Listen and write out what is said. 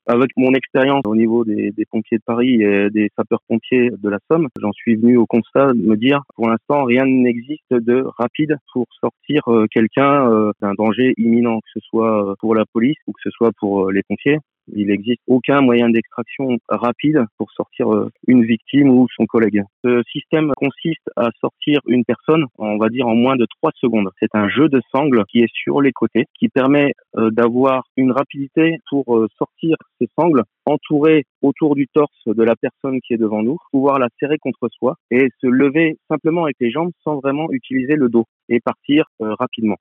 Avec mon expérience au niveau des pompiers de Paris et des sapeurs-pompiers de la Somme, j'en suis venu au constat de me dire, pour l'instant, rien n'existe de rapide pour sortir quelqu'un d'un danger imminent, que ce soit pour la police ou que ce soit pour les pompiers. Il n'existe aucun moyen d'extraction rapide pour sortir une victime ou son collègue. Ce système consiste à sortir une personne, on va dire, en moins de 3 secondes. C'est un jeu de sangles qui est sur les côtés, qui permet d'avoir une rapidité pour sortir ces sangles, entourer autour du torse de la personne qui est devant nous, pouvoir la serrer contre soi et se lever simplement avec les jambes sans vraiment utiliser le dos et partir rapidement.